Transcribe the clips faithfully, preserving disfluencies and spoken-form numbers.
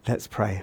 Let's pray.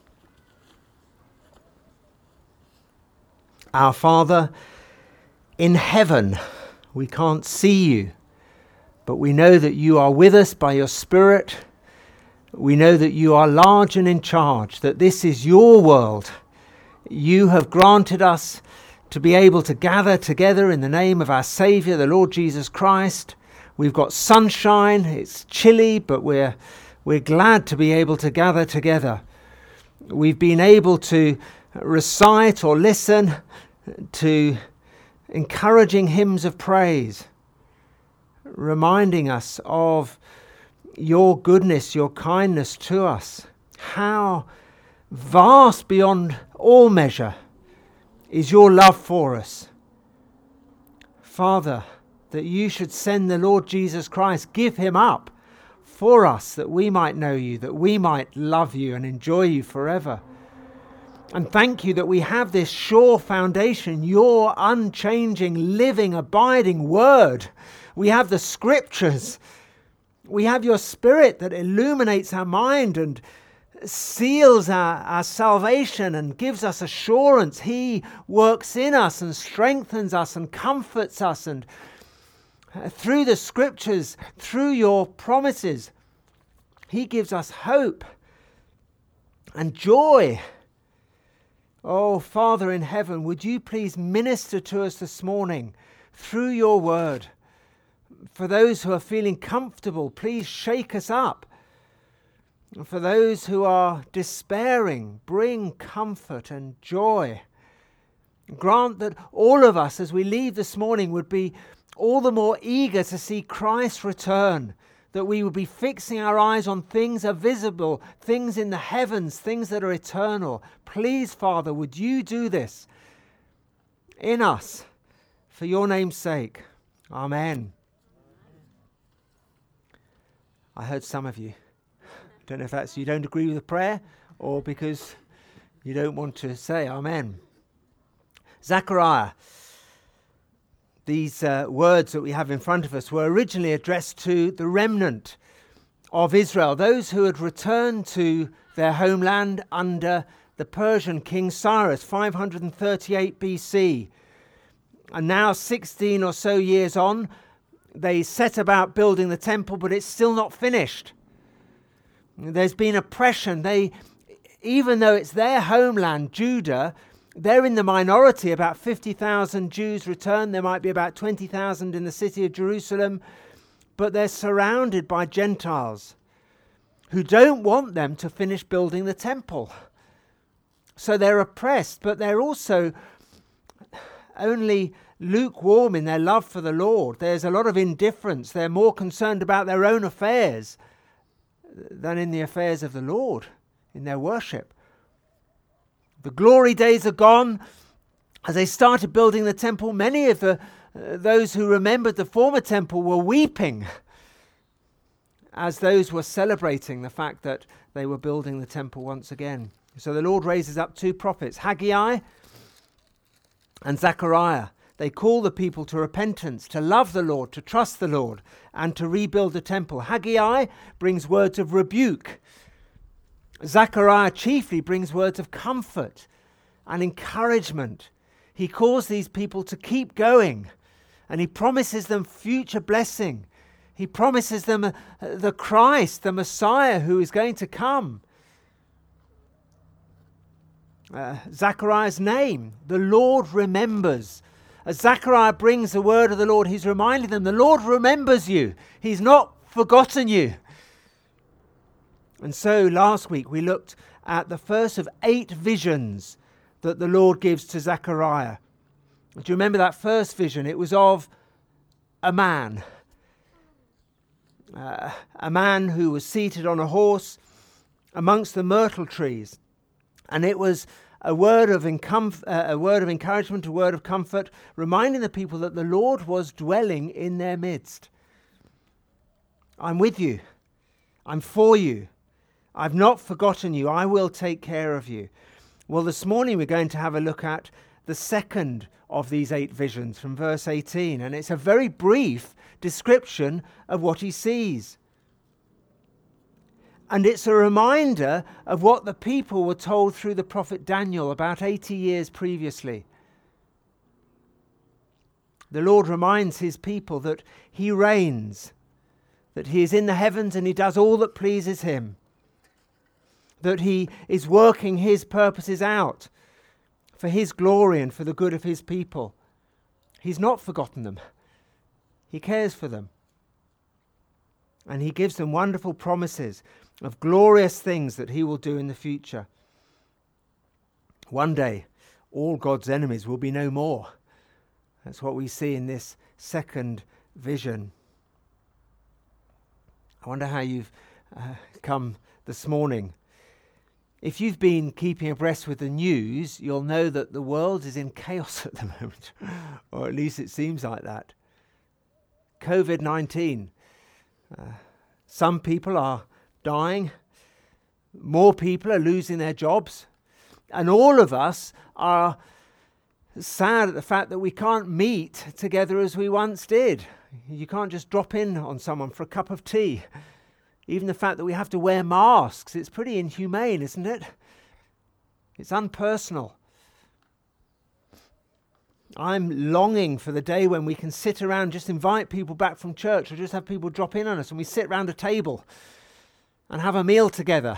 Our Father, in heaven, we can't see you, but we know that you are with us by your Spirit. We know that you are large and in charge, that this is your world. You have granted us to be able to gather together in the name of our Saviour, the Lord Jesus Christ. We've got sunshine, it's chilly, but we're we're glad to be able to gather together. We've been able to recite or listen to encouraging hymns of praise, reminding us of your goodness, your kindness to us. How vast beyond all measure is your love for us. Father, that you should send the Lord Jesus Christ, give him up for us, that we might know you, that we might love you and enjoy you forever. And thank you that we have this sure foundation, your unchanging, living, abiding word. We have the scriptures. We have your Spirit that illuminates our mind and seals our, our salvation and gives us assurance. He works in us and strengthens us and comforts us, and uh, through the scriptures, through your promises, he gives us hope and joy. Oh, Father in heaven, would you please minister to us this morning through your word? For those who are feeling comfortable, please shake us up. And for those who are despairing, bring comfort and joy. Grant that all of us, as we leave this morning, would be all the more eager to see Christ return, that we would be fixing our eyes on things invisible, things in the heavens, things that are eternal. Please, Father, would you do this in us for your name's sake? Amen. I heard some of you. Don't know if that's you don't agree with the prayer or because you don't want to say amen. Zechariah. These uh, words that we have in front of us were originally addressed to the remnant of Israel, those who had returned to their homeland under the Persian King Cyrus, five hundred thirty-eight B C. And now, sixteen or so years on, they set about building the temple, but it's still not finished. There's been oppression. They, even though it's their homeland, Judah, they're in the minority. About fifty thousand Jews returned. There might be about twenty thousand in the city of Jerusalem. But they're surrounded by Gentiles who don't want them to finish building the temple. So they're oppressed, but they're also only lukewarm in their love for the Lord. There's a lot of indifference. They're more concerned about their own affairs than in the affairs of the Lord, in their worship. The glory days are gone. As they started building the temple, many of the uh, those who remembered the former temple were weeping as those were celebrating the fact that they were building the temple once again. So the Lord raises up two prophets, Haggai and Zechariah. They call the people to repentance, to love the Lord, to trust the Lord, and to rebuild the temple. Haggai brings words of rebuke. Zechariah chiefly brings words of comfort and encouragement. He calls these people to keep going, and he promises them future blessing. He promises them uh, the Christ, the Messiah who is going to come. Uh, Zechariah's name, the Lord remembers. As Zechariah brings the word of the Lord, he's reminding them, the Lord remembers you. He's not forgotten you. And so last week we looked at the first of eight visions that the Lord gives to Zechariah. Do you remember that first vision? It was of a man. Uh, a man who was seated on a horse amongst the myrtle trees. And it was a word of encom- uh, a word of encouragement, a word of comfort, reminding the people that the Lord was dwelling in their midst. I'm with you. I'm for you. I've not forgotten you. I will take care of you. Well, this morning we're going to have a look at the second of these eight visions from verse eighteen. And it's a very brief description of what he sees. And it's a reminder of what the people were told through the prophet Daniel about eighty years previously. The Lord reminds his people that he reigns, that he is in the heavens and he does all that pleases him, that he is working his purposes out for his glory and for the good of his people. He's not forgotten them. He cares for them. And he gives them wonderful promises of glorious things that he will do in the future. One day, all God's enemies will be no more. That's what we see in this second vision. I wonder how you've uh, come this morning. If you've been keeping abreast with the news, you'll know that the world is in chaos at the moment, or at least it seems like that. covid nineteen. Uh, some people are dying. More people are losing their jobs. And all of us are sad at the fact that we can't meet together as we once did. You can't just drop in on someone for a cup of tea. Even the fact that we have to wear masks, it's pretty inhumane, isn't it? It's unpersonal. I'm longing for the day when we can sit around, just invite people back from church, or just have people drop in on us and we sit around a table and have a meal together.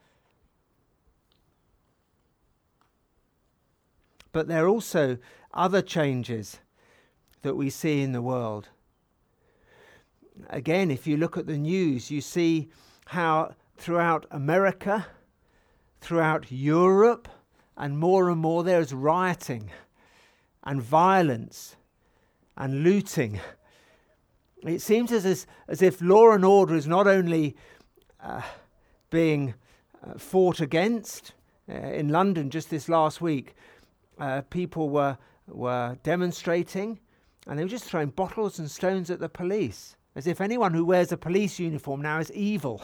But there are also other changes that we see in the world. Again, if you look at the news, you see how throughout America, throughout Europe, and more and more there is rioting and violence and looting. It seems as, as, as if law and order is not only uh, being uh, fought against. Uh, in London just this last week, uh, people were, were demonstrating and they were just throwing bottles and stones at the police, as if anyone who wears a police uniform now is evil.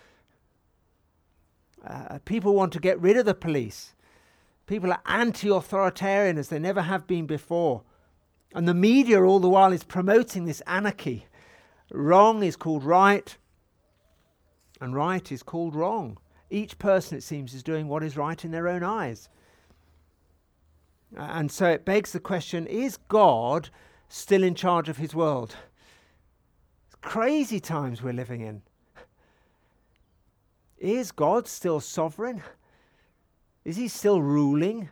Uh, people want to get rid of the police. People are anti-authoritarian as they never have been before. And the media all the while is promoting this anarchy. Wrong is called right, and right is called wrong. Each person, it seems, is doing what is right in their own eyes. Uh, and so it begs the question, is God still in charge of his world? It's crazy times we're living in. Is God still sovereign? Is he still ruling?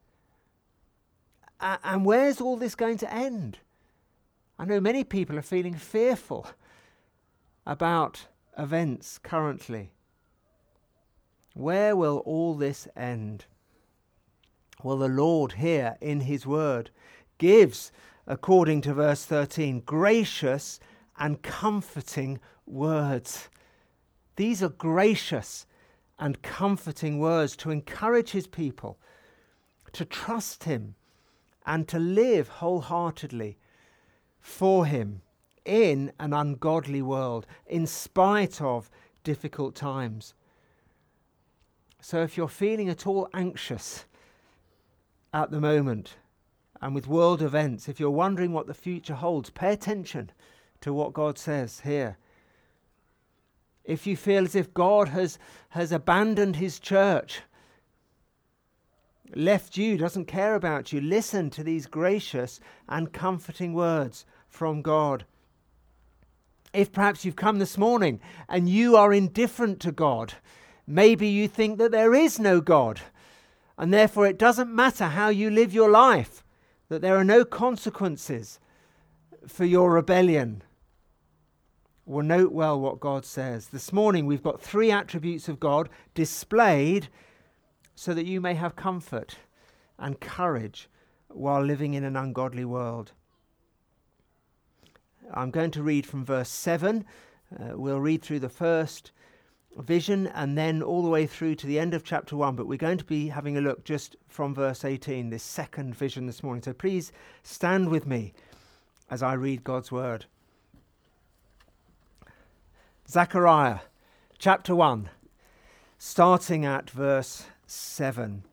Uh, and where's all this going to end? I know many people are feeling fearful about events currently. Where will all this end? Well, the Lord here in his word gives, according to verse thirteen, gracious and comforting words. These are gracious and comforting words to encourage his people to trust him and to live wholeheartedly for him in an ungodly world, in spite of difficult times. So if you're feeling at all anxious at the moment, and with world events, if you're wondering what the future holds, pay attention to what God says here. If you feel as if God has, has abandoned his church, left you, doesn't care about you, listen to these gracious and comforting words from God. If perhaps you've come this morning and you are indifferent to God, maybe you think that there is no God, and therefore it doesn't matter how you live your life, that there are no consequences for your rebellion. Well, note well what God says. This morning we've got three attributes of God displayed so that you may have comfort and courage while living in an ungodly world. I'm going to read from verse seven. Uh, we'll read through the first vision and then all the way through to the end of chapter one, but we're going to be having a look just from verse eighteen, this second vision this morning. So please stand with me as I read God's word. Zechariah chapter one, starting at verse seven.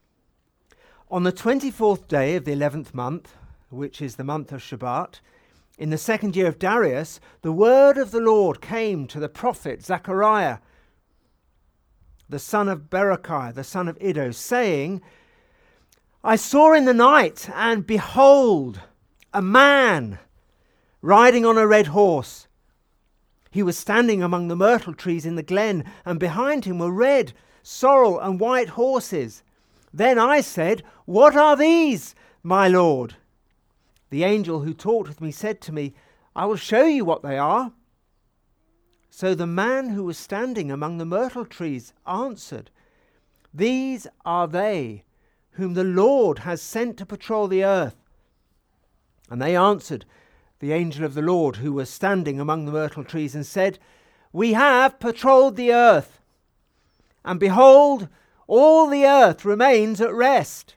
On the twenty-fourth day of the eleventh month, which is the month of Shebat, In the second year of Darius, the word of the Lord came to the prophet Zechariah, the son of Berechiah, the son of Iddo, saying, I saw in the night, and behold, a man riding on a red horse. He was standing among the myrtle trees in the glen, and behind him were red, sorrel, and white horses. Then I said, What are these, my Lord? The angel who talked with me said to me, I will show you what they are. So the man who was standing among the myrtle trees answered, These are they whom the Lord has sent to patrol the earth. And they answered the angel of the Lord who was standing among the myrtle trees and said, We have patrolled the earth, and behold, all the earth remains at rest.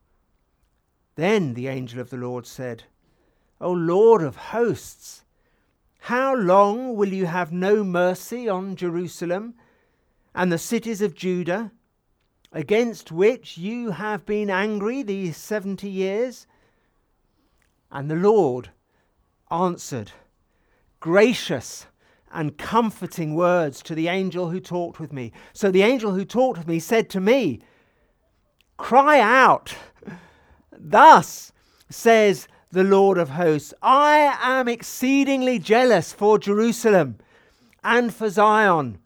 Then the angel of the Lord said, O Lord of hosts, how long will you have no mercy on Jerusalem and the cities of Judah, against which you have been angry these seventy years? And the Lord answered gracious and comforting words to the angel who talked with me. So the angel who talked with me said to me, Cry out, thus says the Lord of hosts, I am exceedingly jealous for Jerusalem and for Zion,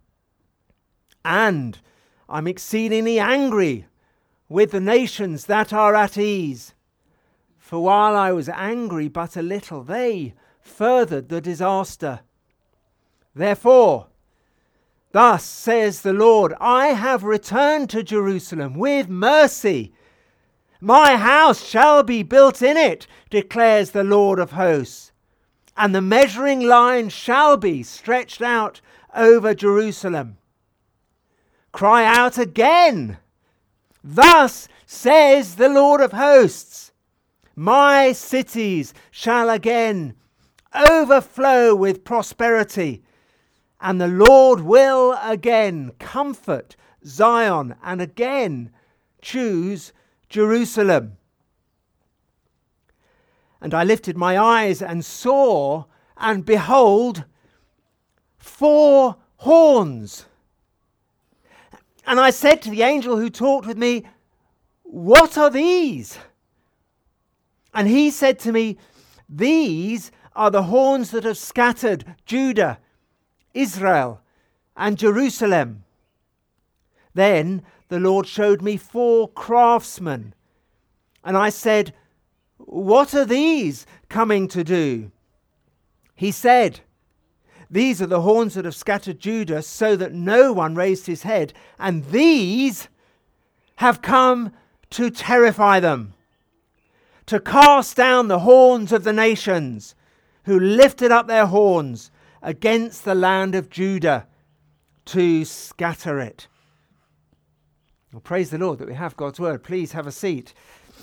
and I'm exceedingly angry with the nations that are at ease. For while I was angry but a little, they furthered the disaster. Therefore, thus says the Lord, I have returned to Jerusalem with mercy. My house shall be built in it, declares the Lord of hosts. And the measuring line shall be stretched out over Jerusalem. Cry out again. Thus says the Lord of hosts, my cities shall again overflow with prosperity, and the Lord will again comfort Zion and again choose Jerusalem. And I lifted my eyes and saw, and behold, four horns. And I said to the angel who talked with me, What are these? And he said to me, These are the horns that have scattered Judah, Israel, and Jerusalem. Then the Lord showed me four craftsmen. And I said, What are these coming to do? He said, These are the horns that have scattered Judah, so that no one raised his head. And these have come to terrify them, to cast down the horns of the nations, who lifted up their horns against the land of Judah, to scatter it. Well, praise the Lord that we have God's word. Please have a seat.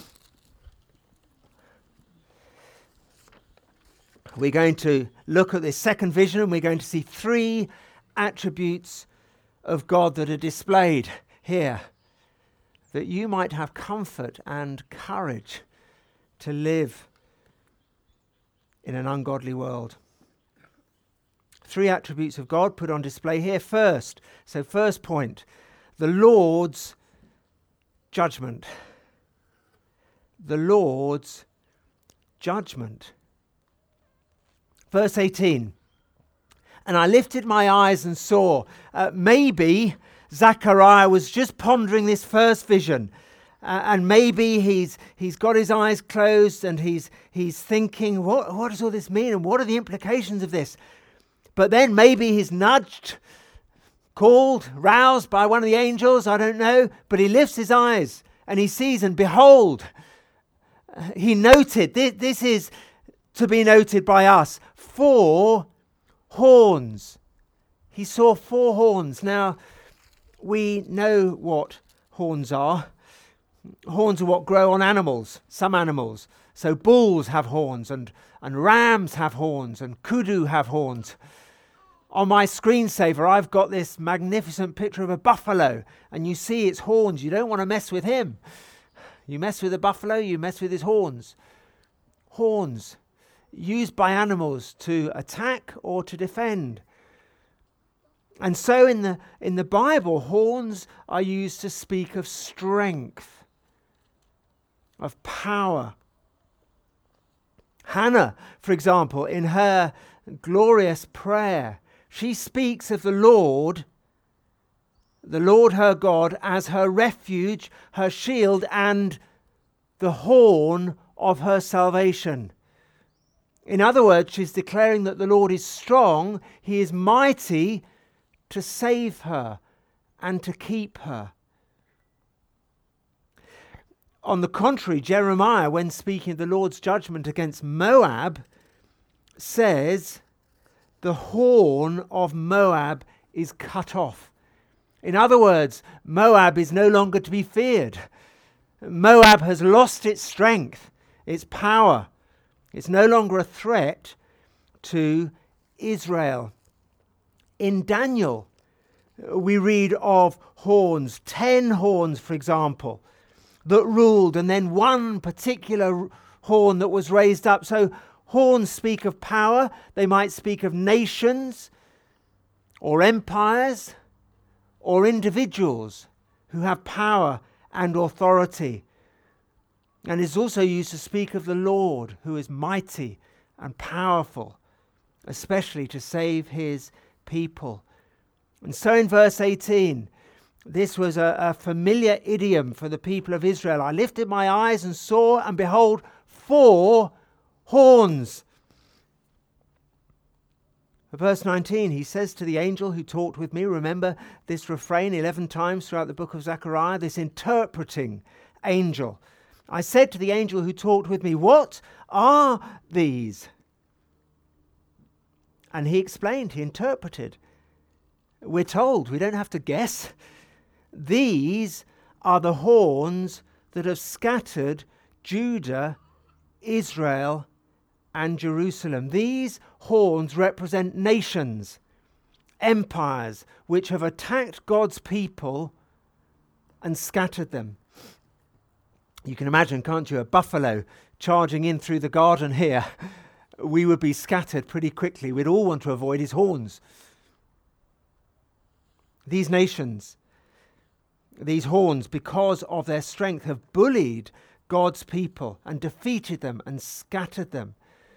We're going to look at this second vision, and we're going to see three attributes of God that are displayed here, that you might have comfort and courage to live in an ungodly world. Three attributes of God put on display here. First, so first point, the Lord's judgment. The Lord's judgment. Verse eighteen, and I lifted my eyes and saw. Uh, maybe Zechariah was just pondering this first vision. Uh, and maybe he's he's got his eyes closed and he's he's thinking, what, what does all this mean? And what are the implications of this? But then maybe he's nudged, called, roused by one of the angels, I don't know. But he lifts his eyes and he sees, and behold, uh, he noted, this, this is to be noted by us, four horns. He saw four horns. Now, we know what horns are. Horns are what grow on animals, some animals. So bulls have horns, and, and rams have horns, and kudu have horns. On my screensaver, I've got this magnificent picture of a buffalo, and you see its horns. You don't want to mess with him. You mess with a buffalo, you mess with his horns. Horns. used by animals to attack or to defend. And so in the, in the Bible, horns are used to speak of strength, of power. Hannah, for example, in her glorious prayer, she speaks of the Lord, the Lord her God, as her refuge, her shield, and the horn of her salvation. In other words, she's declaring that the Lord is strong, he is mighty to save her and to keep her. On the contrary, Jeremiah, when speaking of the Lord's judgment against Moab, says, the horn of Moab is cut off. In other words, Moab is no longer to be feared. Moab has lost its strength, its power. It's no longer a threat to Israel. In Daniel, we read of horns, ten horns, for example, that ruled, and then one particular horn that was raised up. So horns speak of power. They might speak of nations or empires or individuals who have power and authority. And is also used to speak of the Lord, who is mighty and powerful, especially to save his people. And so in verse eighteen, this was a, a familiar idiom for the people of Israel. I lifted my eyes and saw, and behold, four horns. Verse nineteen, he says to the angel who talked with me, remember this refrain eleven times throughout the book of Zechariah, this interpreting angel. I said to the angel who talked with me, what are these? And he explained, he interpreted. We're told, we don't have to guess. These are the horns that have scattered Judah, Israel, and Jerusalem. These horns represent nations, empires, which have attacked God's people and scattered them. You can imagine, can't you, a buffalo charging in through the garden here. We would be scattered pretty quickly. We'd all want to avoid his horns. These nations, these horns, because of their strength, have bullied God's people and defeated them and scattered them.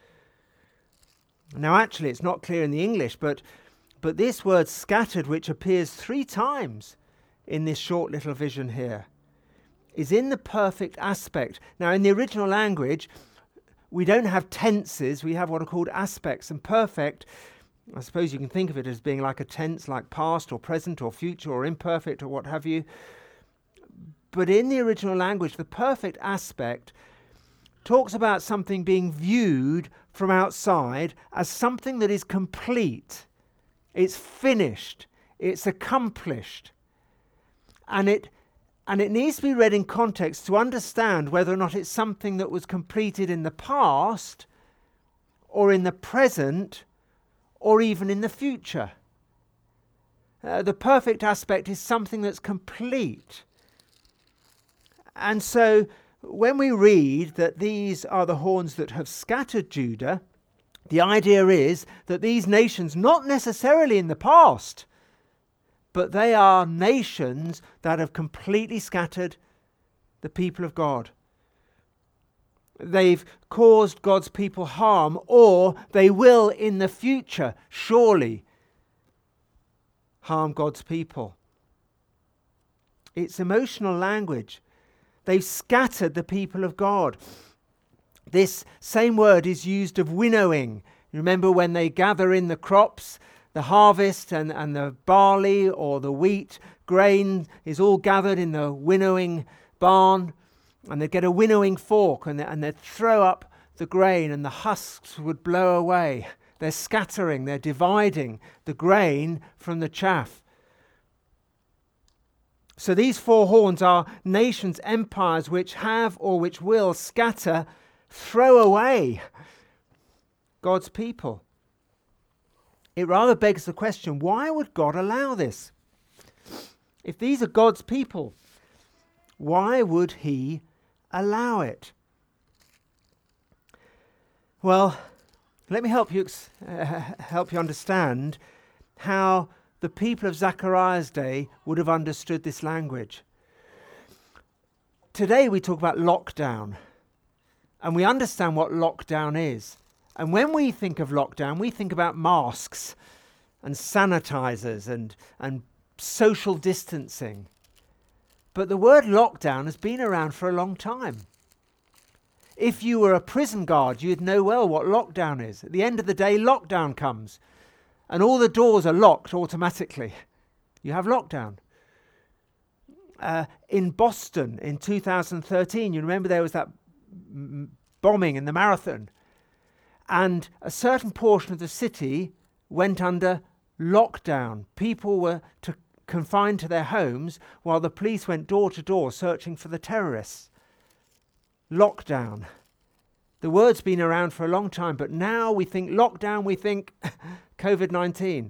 Now, actually, it's not clear in the English, but, but this word scattered, which appears three times in this short little vision here, is in the perfect aspect. Now, in the original language, we don't have tenses, we have what are called aspects, and perfect, I suppose you can think of it as being like a tense, like past or present or future or imperfect or what have you. But in the original language, the perfect aspect talks about something being viewed from outside as something that is complete. It's finished. It's accomplished. And it and it needs to be read in context to understand whether or not it's something that was completed in the past or in the present or even in the future. Uh, the perfect aspect is something that's complete. And so when we read that these are the horns that have scattered Judah, the idea is that these nations, not necessarily in the past, but they are nations that have completely scattered the people of God. They've caused God's people harm, or they will in the future surely harm God's people. It's emotional language. They've scattered the people of God. This same word is used of winnowing. Remember when they gather in the crops, the harvest and, and the barley or the wheat, grain is all gathered in the winnowing barn, and they'd get a winnowing fork and, they, and they'd throw up the grain and the husks would blow away. They're scattering, they're dividing the grain from the chaff. So these four horns are nations, empires which have or which will scatter, throw away God's people. It rather begs the question, why would God allow this? If these are God's people, why would he allow it? Well, Let me help you ex- uh, help you understand how the people of Zechariah's day would have understood this language. Today we talk about lockdown, and we understand what lockdown is. And when we think of lockdown, we think about masks and sanitizers and, and social distancing. But the word lockdown has been around for a long time. If you were a prison guard, you'd know well what lockdown is. At the end of the day, lockdown comes, and all the doors are locked automatically. You have lockdown. Uh, in Boston in two thousand thirteen, you remember there was that m- bombing in the marathon, and a certain portion of the city went under lockdown. People were to confined to their homes while the police went door to door searching for the terrorists. Lockdown. The word's been around for a long time, but now we think lockdown, we think covid nineteen.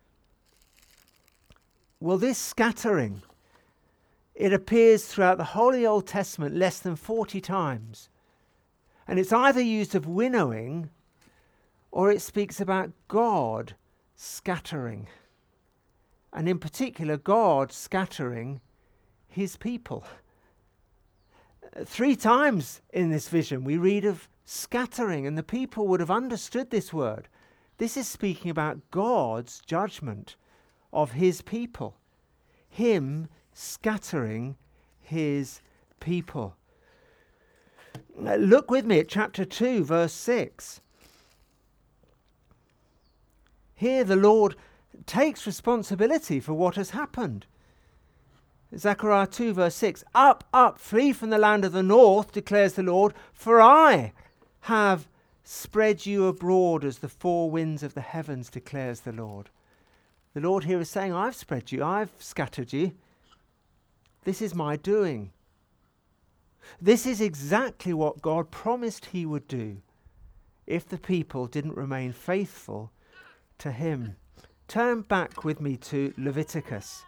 Well, this scattering, it appears throughout the Holy Old Testament less than forty times. And it's either used of winnowing or it speaks about God scattering. And in particular, God scattering his people. Three times in this vision we read of scattering, and the people would have understood this word. This is speaking about God's judgment of his people. Him scattering his people. Now, look with me at chapter two, verse six. Here the Lord takes responsibility for what has happened. Zechariah two verse six, Up, up, flee from the land of the north, declares the Lord, for I have spread you abroad as the four winds of the heavens, declares the Lord. The Lord here is saying, I've spread you, I've scattered you. This is my doing. This is exactly what God promised he would do if the people didn't remain faithful to him. Turn back with me to Leviticus.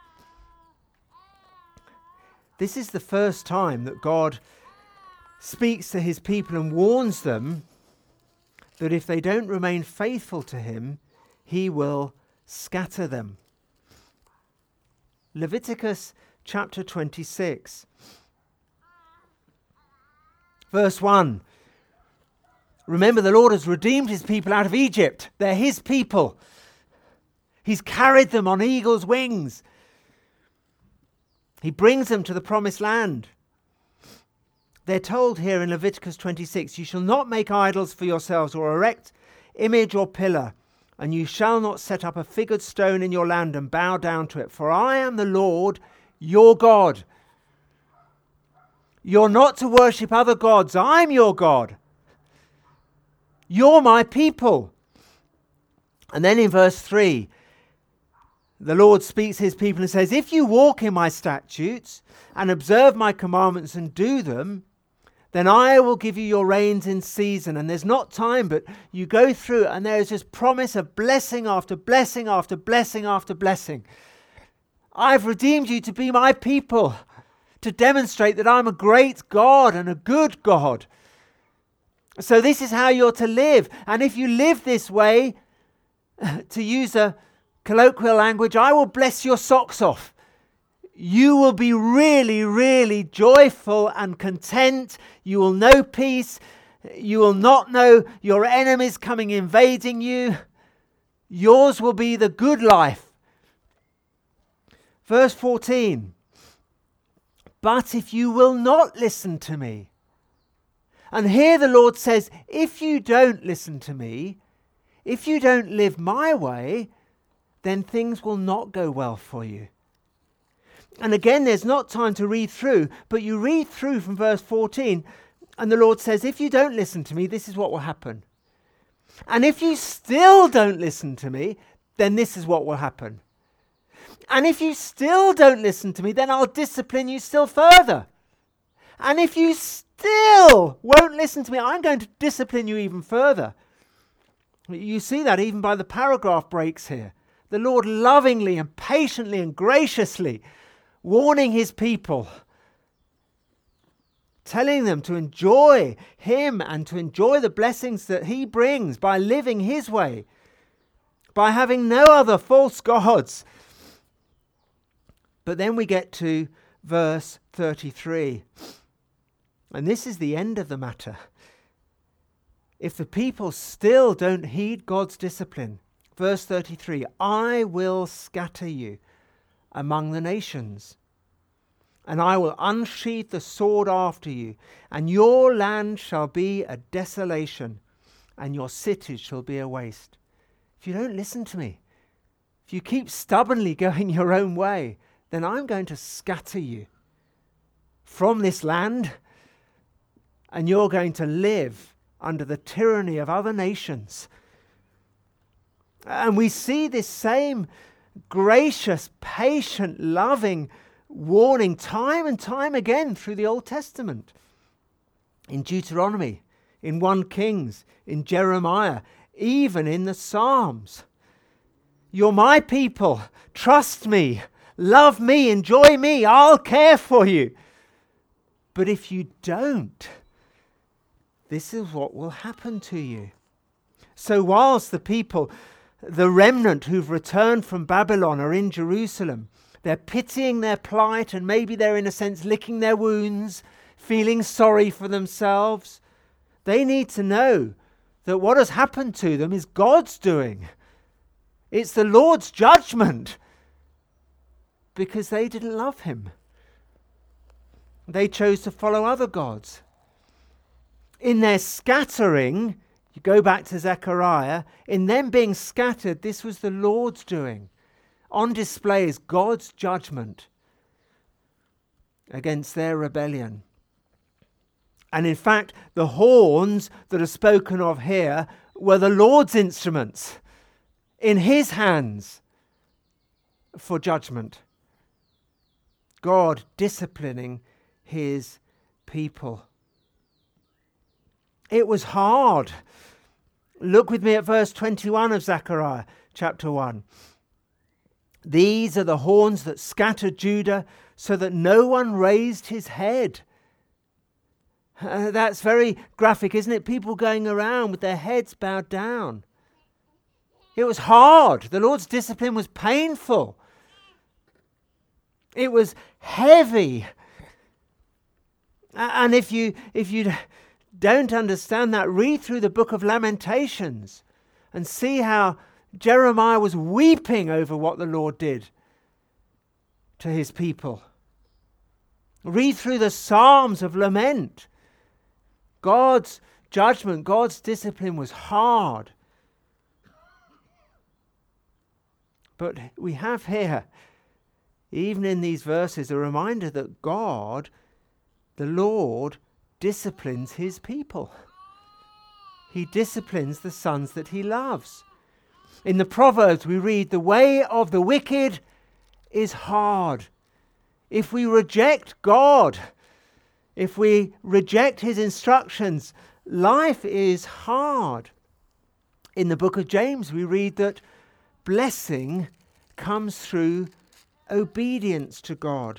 This is the first time that God speaks to his people and warns them that if they don't remain faithful to him, he will scatter them. Leviticus chapter twenty-six. Verse one. Remember, the Lord has redeemed his people out of Egypt. They're his people. He's carried them on eagle's wings. He brings them to the promised land. They're told here in Leviticus twenty-six, you shall not make idols for yourselves or erect image or pillar, and you shall not set up a figured stone in your land and bow down to it, for I am the Lord your God. You're not to worship other gods. I'm your God. You're my people. And then in verse three, the Lord speaks to his people and says, if you walk in my statutes and observe my commandments and do them, then I will give you your rains in season. And there's not time, but you go through and there is this promise of blessing after blessing after blessing after blessing. I've redeemed you to be my people, to demonstrate that I'm a great God and a good God. So this is how you're to live. And if you live this way, to use a colloquial language, I will bless your socks off. You will be really, really joyful and content. You will know peace. You will not know your enemies coming invading you. Yours will be the good life. Verse fourteen. But if you will not listen to me. And here the Lord says, if you don't listen to me, if you don't live my way, then things will not go well for you. And again, there's not time to read through, but you read through from verse fourteen, and the Lord says, if you don't listen to me, this is what will happen. And if you still don't listen to me, then this is what will happen. And if you still don't listen to me, then I'll discipline you still further. And if you still won't listen to me, I'm going to discipline you even further. You see that even by the paragraph breaks here. The Lord lovingly and patiently and graciously warning his people. telling them to enjoy him and to enjoy the blessings that he brings by living his way, by having no other false gods. But then we get to verse thirty-three. And this is the end of the matter. If the people still don't heed God's discipline, verse thirty-three, I will scatter you among the nations, and I will unsheathe the sword after you, and your land shall be a desolation, and your cities shall be a waste. If you don't listen to me, if you keep stubbornly going your own way, then I'm going to scatter you from this land, and you're going to live under the tyranny of other nations. And we see this same gracious, patient, loving warning time and time again through the Old Testament. In Deuteronomy, in First Kings, in Jeremiah, even in the Psalms. You're my people. Trust me. Love me. Enjoy me. I'll care for you. But if you don't, this is what will happen to you. So whilst the people, the remnant who've returned from Babylon, are in Jerusalem, they're pitying their plight, and maybe they're in a sense licking their wounds, feeling sorry for themselves. They need to know that what has happened to them is God's doing. It's the Lord's judgment, because they didn't love him. They chose to follow other gods. In their scattering, you go back to Zechariah, in them being scattered, this was the Lord's doing. On display is God's judgment against their rebellion. And in fact, the horns that are spoken of here were the Lord's instruments in his hands for judgment. God disciplining his people. It was hard. Look with me at verse twenty-one of Zechariah chapter one. These are the horns that scattered Judah, so that no one raised his head. Uh, that's very graphic, isn't it? People going around with their heads bowed down. It was hard. The Lord's discipline was painful. It was heavy. And if you if you don't understand that, read through the book of Lamentations and see how Jeremiah was weeping over what the Lord did to his people. Read through the Psalms of lament. God's judgment, God's discipline was hard. But we have here, even in these verses, a reminder that God, the Lord, disciplines his people. He disciplines the sons that he loves. In the Proverbs we read, the way of the wicked is hard. If we reject God, if we reject his instructions, life is hard. In the book of James we read that blessing comes through obedience to God.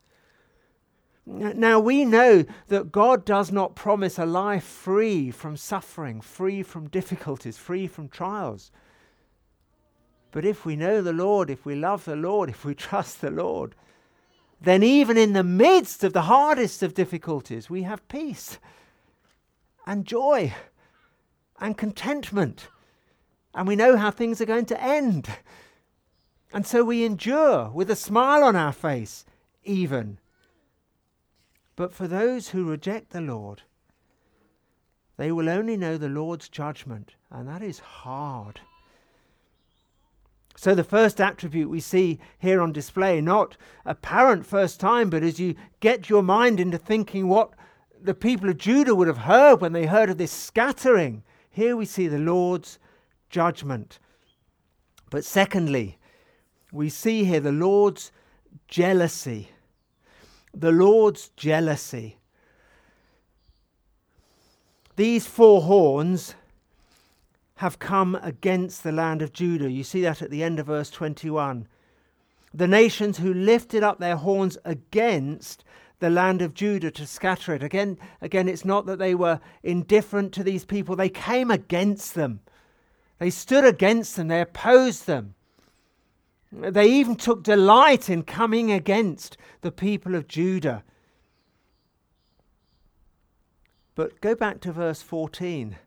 Now we know that God does not promise a life free from suffering, free from difficulties, free from trials. But if we know the Lord, if we love the Lord, if we trust the Lord, then even in the midst of the hardest of difficulties, we have peace and joy and contentment. And we know how things are going to end. And so we endure with a smile on our face, even. But for those who reject the Lord, they will only know the Lord's judgment, and that is hard. So the first attribute we see here on display, not apparent first time, but as you get your mind into thinking what the people of Judah would have heard when they heard of this scattering, here we see the Lord's judgment. But secondly, we see here the Lord's jealousy. The Lord's jealousy. These four horns have come against the land of Judah. You see that at the end of verse twenty-one. The nations who lifted up their horns against the land of Judah to scatter it. Again, again, it's not that they were indifferent to these people. They came against them. They stood against them. They opposed them. They even took delight in coming against the people of Judah. But go back to verse fourteen.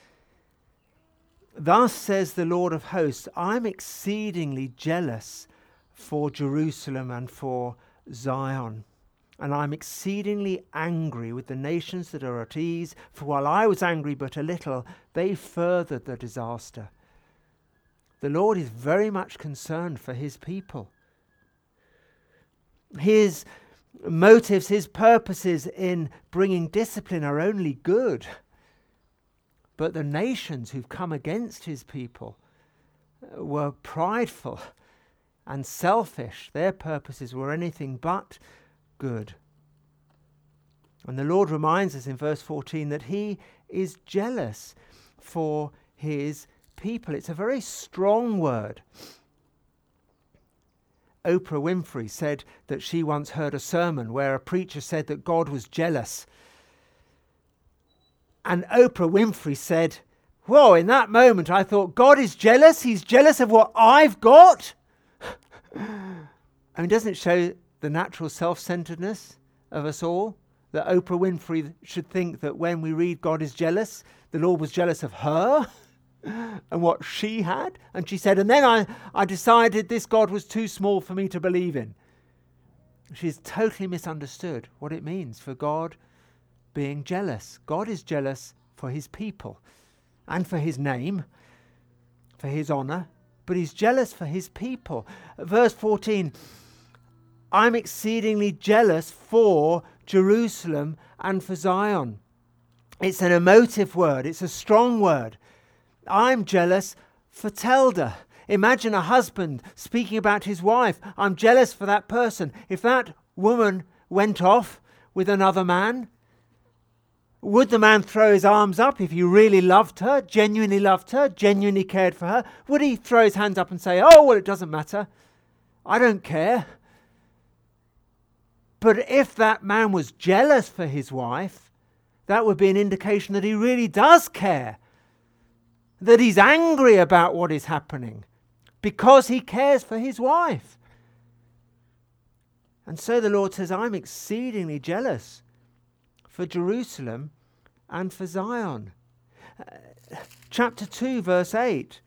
Thus says the Lord of hosts, I'm exceedingly jealous for Jerusalem and for Zion. And I'm exceedingly angry with the nations that are at ease, for while I was angry but a little, they furthered the disaster. The Lord is very much concerned for his people. His motives, his purposes in bringing discipline are only good. But the nations who've come against his people were prideful and selfish. Their purposes were anything but good. And the Lord reminds us in verse fourteen that he is jealous for his people. It's a very strong word. Oprah Winfrey said that she once heard a sermon where a preacher said that God was jealous. And Oprah Winfrey said, whoa, in that moment I thought, God is jealous? He's jealous of what I've got? I mean, doesn't it show the natural self-centeredness of us all? That Oprah Winfrey should think that when we read God is jealous, the Lord was jealous of her and what she had. And she said, and then I, I decided this God was too small for me to believe in. She's totally misunderstood what it means for God being jealous. God is jealous for his people and for his name, for his honor, but he's jealous for his people. Verse fourteen, I'm exceedingly jealous for Jerusalem and for Zion. It's an emotive word. It's a strong word. I'm jealous for Telda. Imagine a husband speaking about his wife. I'm jealous for that person. If that woman went off with another man, would the man throw his arms up if he really loved her, genuinely loved her, genuinely cared for her? Would he throw his hands up and say, oh, well, it doesn't matter. I don't care. But if that man was jealous for his wife, that would be an indication that he really does care, that he's angry about what is happening because he cares for his wife. And so the Lord says, I'm exceedingly jealous for Jerusalem and for Zion. Uh, chapter two, verse eight.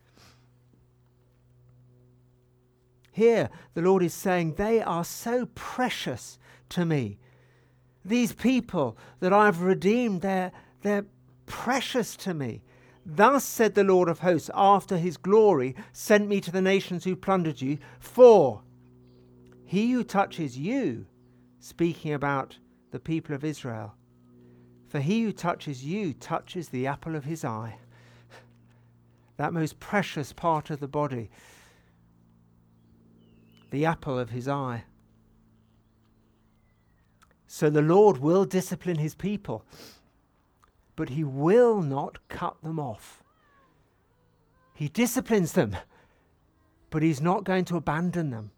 Here, the Lord is saying, they are so precious to me. These people that I've redeemed, they're, they're precious to me. Thus said the Lord of hosts, after his glory sent me to the nations who plundered you, for he who touches you, speaking about the people of Israel, for he who touches you touches the apple of his eye. That most precious part of the body, the apple of his eye. So the Lord will discipline his people, but he will not cut them off. He disciplines them, but he's not going to abandon them.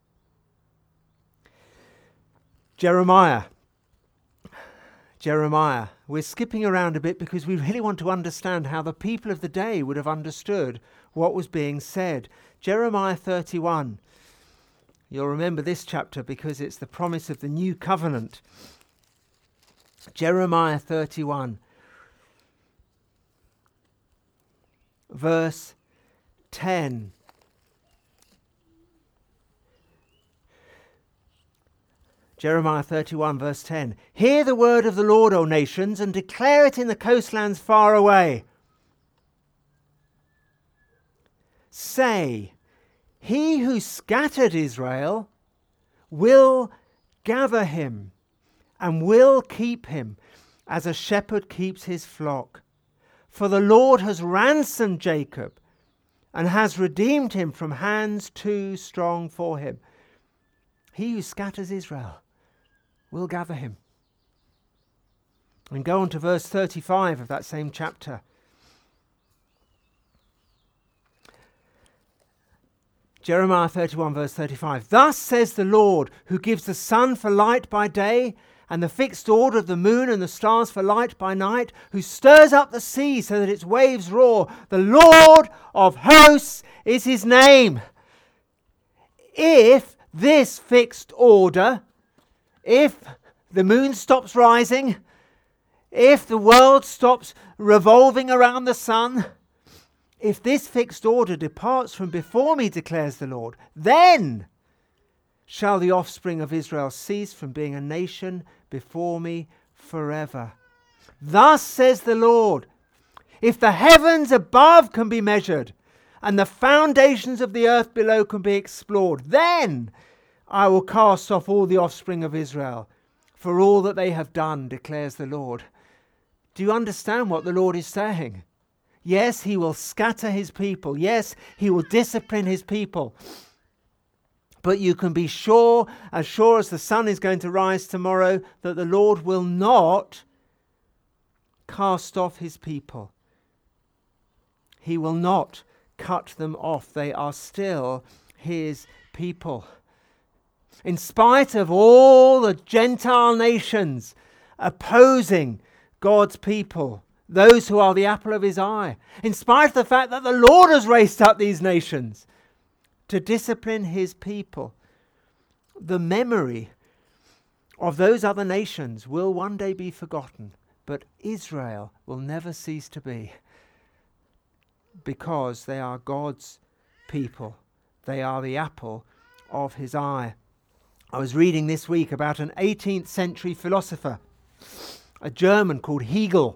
Jeremiah. Jeremiah. We're skipping around a bit because we really want to understand how the people of the day would have understood what was being said. Jeremiah thirty-one. You'll remember this chapter because it's the promise of the new covenant. Jeremiah thirty-one. Verse ten. Jeremiah thirty-one, verse ten. Hear the word of the Lord, O nations, and declare it in the coastlands far away. Say, he who scattered Israel will gather him and will keep him as a shepherd keeps his flock. For the Lord has ransomed Jacob and has redeemed him from hands too strong for him. He who scatters Israel will gather him. And go on to verse thirty-five of that same chapter. Jeremiah thirty-one, verse thirty-five. Thus says the Lord, who gives the sun for light by day and the fixed order of the moon and the stars for light by night, who stirs up the sea so that its waves roar. The Lord of hosts is his name. If this fixed order, if the moon stops rising, if the world stops revolving around the sun, if this fixed order departs from before me, declares the Lord, then shall the offspring of Israel cease from being a nation before me forever. Thus says the Lord, if the heavens above can be measured, and the foundations of the earth below can be explored, then I will cast off all the offspring of Israel for all that they have done, declares the Lord. Do you understand what the Lord is saying? Yes, he will scatter his people. Yes, he will discipline his people. But you can be sure, as sure as the sun is going to rise tomorrow, that the Lord will not cast off his people. He will not cut them off. They are still his people. In spite of all the Gentile nations opposing God's people, those who are the apple of his eye, in spite of the fact that the Lord has raised up these nations to discipline his people, the memory of those other nations will one day be forgotten, but Israel will never cease to be, because they are God's people. They are the apple of his eye. I was reading this week about an eighteenth century philosopher, a German called Hegel.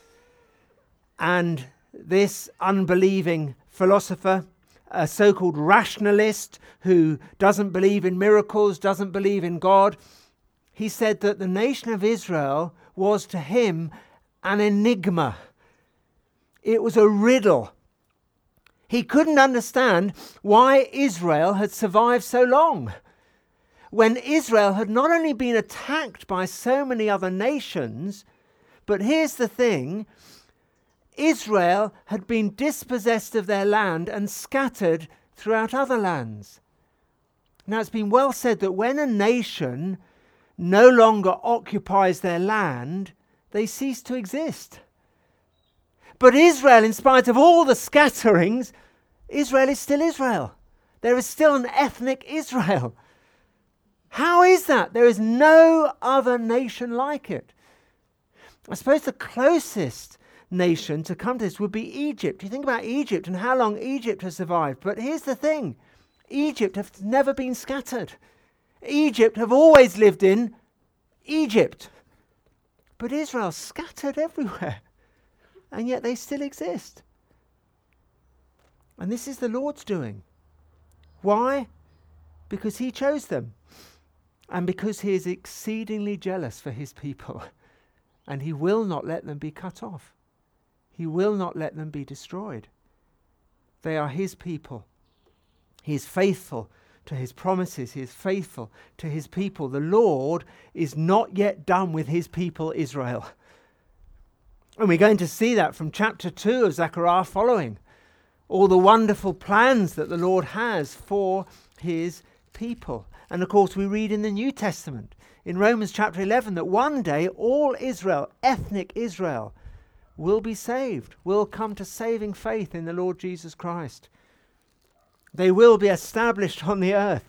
And this unbelieving philosopher, a so-called rationalist who doesn't believe in miracles, doesn't believe in God, he said that the nation of Israel was to him an enigma. It was a riddle. He couldn't understand why Israel had survived so long, when Israel had not only been attacked by so many other nations, but here's the thing, Israel had been dispossessed of their land and scattered throughout other lands. Now, it's been well said that when a nation no longer occupies their land, they cease to exist. But Israel, in spite of all the scatterings, Israel is still Israel. There is still an ethnic Israel. How is that? There is no other nation like it. I suppose the closest nation to come to this would be Egypt. You think about Egypt and how long Egypt has survived. But here's the thing. Egypt has never been scattered. Egypt have always lived in Egypt. But Israel's scattered everywhere. And yet they still exist. And this is the Lord's doing. Why? Because he chose them. And because he is exceedingly jealous for his people. And he will not let them be cut off. He will not let them be destroyed. They are his people. He is faithful to his promises. He is faithful to his people. The Lord is not yet done with his people Israel. And we're going to see that from chapter two of Zechariah following. All the wonderful plans that the Lord has for his people. And of course we read in the New Testament, in Romans chapter eleven, that one day all Israel, ethnic Israel, will be saved, will come to saving faith in the Lord Jesus Christ. They will be established on the earth.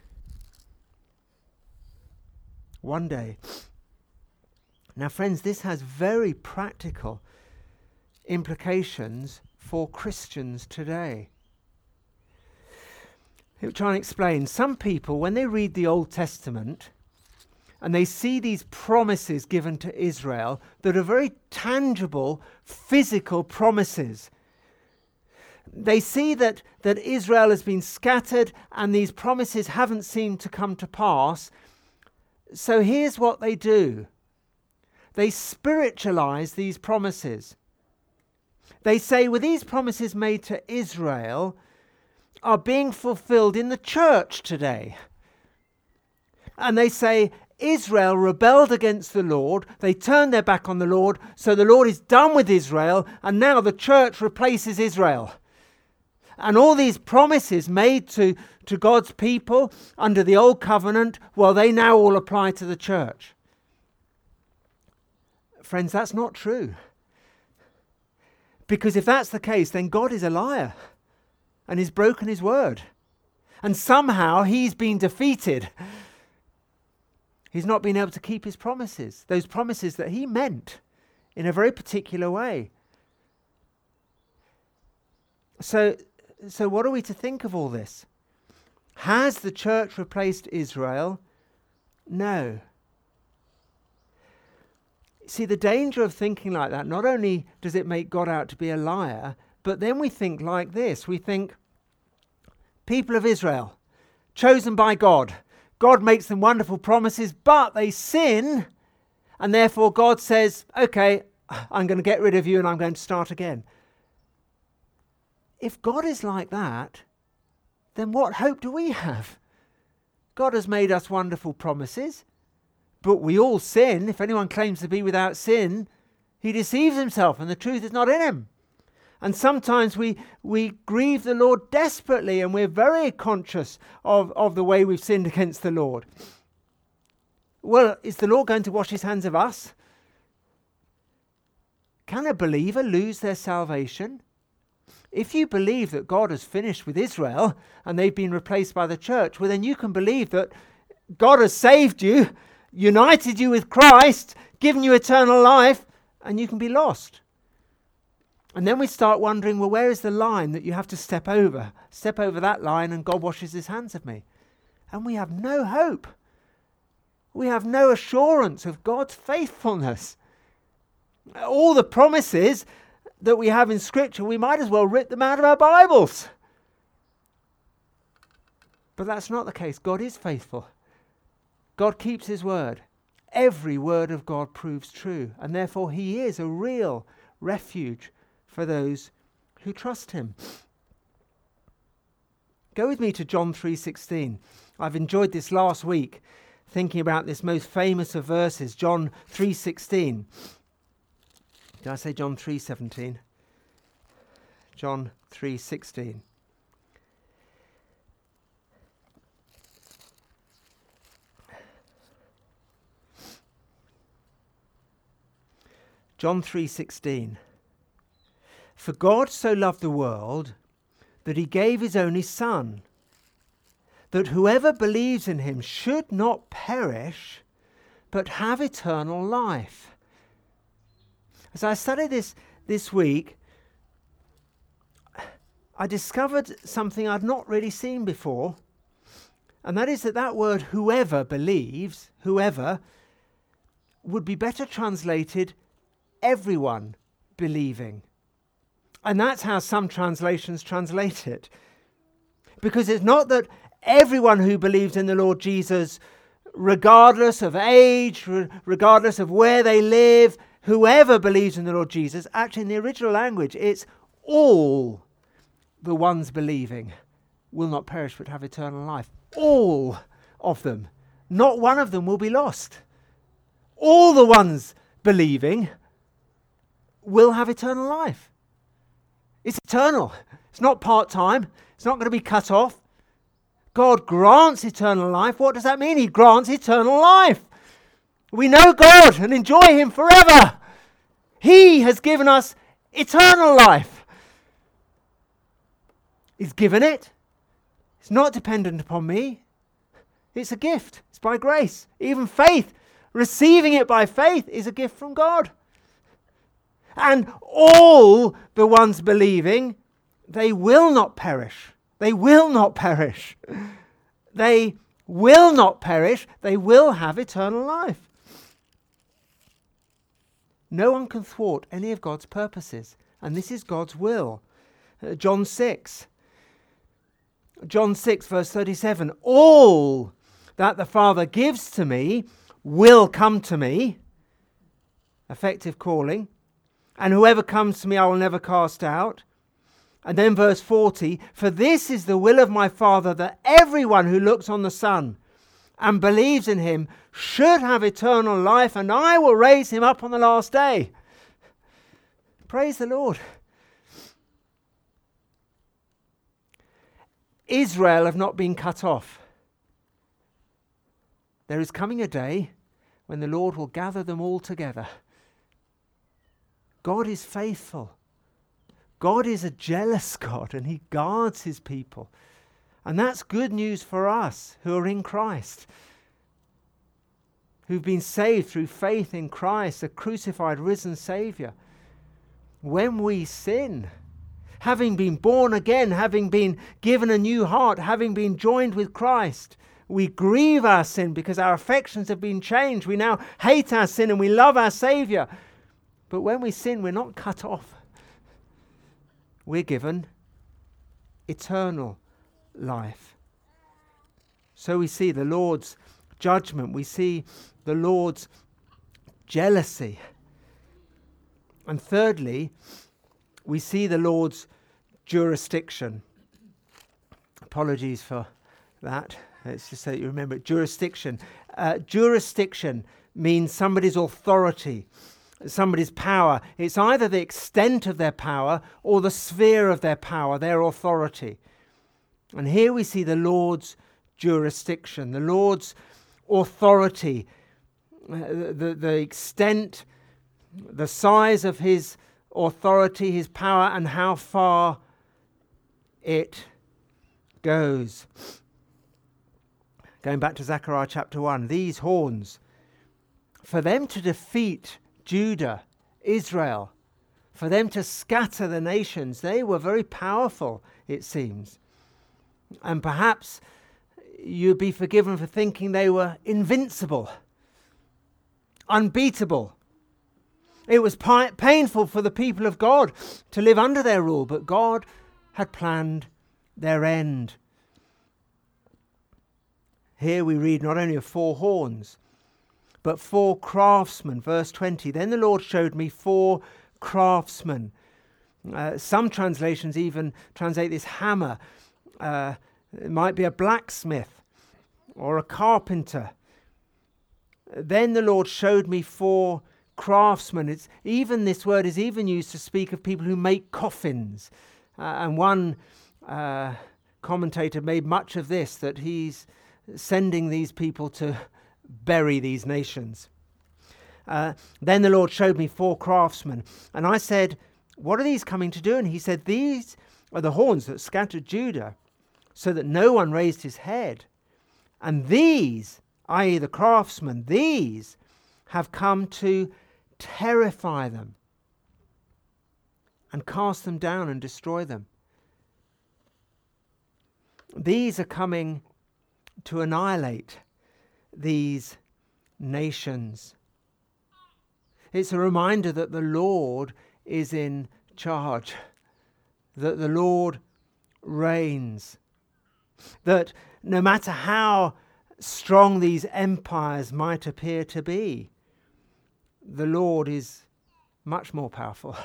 One day. Now friends, this has very practical implications for Christians today. I'll try and explain. Some people, when they read the Old Testament and they see these promises given to Israel that are very tangible, physical promises, they see that, that Israel has been scattered and these promises haven't seemed to come to pass. So here's what they do. They spiritualize these promises. They say, well, these promises made to Israel are being fulfilled in the church today. And they say, Israel rebelled against the Lord. They turned their back on the Lord. So the Lord is done with Israel. And now the church replaces Israel. And all these promises made to, to God's people under the old covenant, well, they now all apply to the church. Friends, that's not true. Because if that's the case, then God is a liar and he's broken his word. And somehow he's been defeated. He's not been able to keep his promises, those promises that he meant in a very particular way. So, so what are we to think of all this? Has the church replaced Israel? No. See, the danger of thinking like that, not only does it make God out to be a liar, but then we think like this. We think, people of Israel, chosen by God. God makes them wonderful promises, but they sin, and therefore God says, okay, I'm going to get rid of you and I'm going to start again. If God is like that, then what hope do we have? God has made us wonderful promises, but we all sin. If anyone claims to be without sin, he deceives himself and the truth is not in him. And sometimes we we grieve the Lord desperately and we're very conscious of, of the way we've sinned against the Lord. Well, is the Lord going to wash his hands of us? Can a believer lose their salvation? If you believe that God has finished with Israel and they've been replaced by the church, well, then you can believe that God has saved you, united you with Christ, given you eternal life, and you can be lost. And then we start wondering, well, where is the line that you have to step over? Step over that line and God washes his hands of me. And we have no hope. We have no assurance of God's faithfulness. All the promises that we have in Scripture, we might as well rip them out of our Bibles. But that's not the case. God is faithful. God keeps his word. Every word of God proves true, and therefore he is a real refuge for those who trust him. Go with me to John three sixteen. I've enjoyed this last week, thinking about this most famous of verses, John three sixteen. Did I say John three seventeen? John three sixteen. John three sixteen. For God so loved the world that he gave his only Son, that whoever believes in him should not perish, but have eternal life. As I studied this this week, I discovered something I'd not really seen before, and that is that that word whoever believes, whoever, would be better translated everyone believing. And that's how some translations translate it. Because it's not that everyone who believes in the Lord Jesus, regardless of age, re- regardless of where they live, whoever believes in the Lord Jesus, actually in the original language, it's all the ones believing will not perish but have eternal life. All of them. Not one of them will be lost. All the ones believing will have eternal life. It's eternal. It's not part-time. It's not going to be cut off. God grants eternal life. What does that mean? He grants eternal life. We know God and enjoy him forever. He has given us eternal life. He's given it. It's not dependent upon me. It's a gift. It's by grace. Even faith, receiving it by faith, is a gift from God. And all the ones believing, they will not perish. They will not perish. They will not perish. They will have eternal life. No one can thwart any of God's purposes. And this is God's will. Uh, John six. John six verse thirty-seven. All that the Father gives to me will come to me. Effective calling. And whoever comes to me I will never cast out. And then verse forty. For this is the will of my Father, that everyone who looks on the Son and believes in him should have eternal life, and I will raise him up on the last day. Praise the Lord. Israel have not been cut off. There is coming a day when the Lord will gather them all together God is faithful. God is a jealous God, and he guards his people. And that's good news for us who are in Christ, who've been saved through faith in Christ, the crucified, risen Saviour. When we sin, having been born again, having been given a new heart, having been joined with Christ, we grieve our sin because our affections have been changed. We now hate our sin and we love our Saviour. But when we sin, we're not cut off. We're given eternal life. So we see the Lord's judgment. We see the Lord's jealousy. And thirdly, we see the Lord's jurisdiction. Apologies for that. Let's just say you remember it. Jurisdiction. Uh, jurisdiction means somebody's authority, somebody's power. It's either the extent of their power or the sphere of their power, their authority. And here we see the Lord's jurisdiction, the Lord's authority, uh, the, the extent, the size of his authority, his power, and how far it goes. Going back to Zechariah chapter one, these horns, for them to defeat Judah, Israel, for them to scatter the nations, they were very powerful, it seems. And perhaps you'd be forgiven for thinking they were invincible, unbeatable. It was pi- painful for the people of God to live under their rule, but God had planned their end. Here we read not only of four horns, but four craftsmen. Verse twenty, then the Lord showed me four craftsmen. Uh, some translations even translate this hammer. Uh, it might be a blacksmith or a carpenter. Then the Lord showed me four craftsmen. It's even this word is even used to speak of people who make coffins. Uh, and one uh, commentator made much of this, that he's sending these people to bury these nations. Uh, then the Lord showed me four craftsmen. And I said, what are these coming to do? And he said, these are the horns that scattered Judah, so that no one raised his head. And these, that is the craftsmen, these have come to terrify them and cast them down and destroy them. These are coming to annihilate these nations. It's a reminder that the Lord is in charge, that the Lord reigns, that no matter how strong these empires might appear to be, the Lord is much more powerful.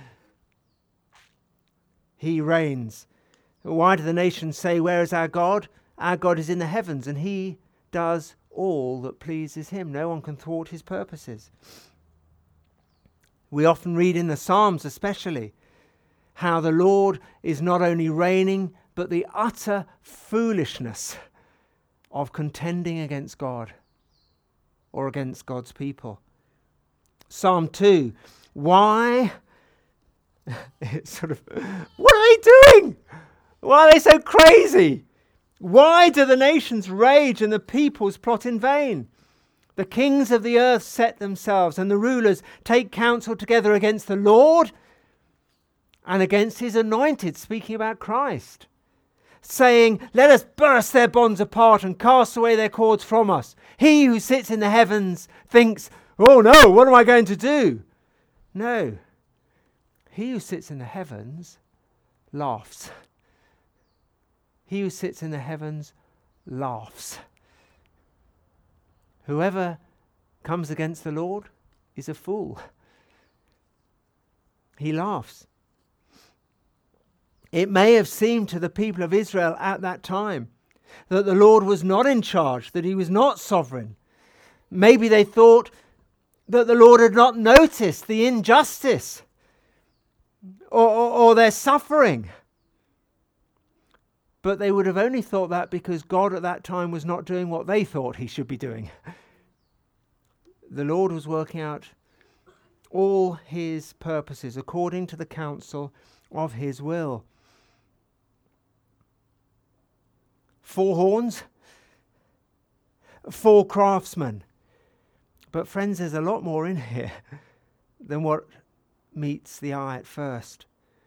He reigns. Why do the nations say, where is our God? Our God is in the heavens, and he does all that pleases him. No one can thwart his purposes. We often read in the Psalms especially how the Lord is not only reigning, but the utter foolishness of contending against God or against God's people. Psalm two, why? It's sort of, what are they doing? Why are they so crazy? Why do the nations rage and the peoples plot in vain? The kings of the earth set themselves, and the rulers take counsel together against the Lord and against his anointed, speaking about Christ, saying, let us burst their bonds apart and cast away their cords from us. He who sits in the heavens thinks, oh no, what am I going to do? No, he who sits in the heavens laughs. He who sits in the heavens laughs. Whoever comes against the Lord is a fool. He laughs. It may have seemed to the people of Israel at that time that the Lord was not in charge, that he was not sovereign. Maybe they thought that the Lord had not noticed the injustice or, or, or their suffering. But they would have only thought that because God at that time was not doing what they thought he should be doing. The Lord was working out all his purposes according to the counsel of his will. Four horns, four craftsmen. But friends, there's a lot more in here than what meets the eye at first.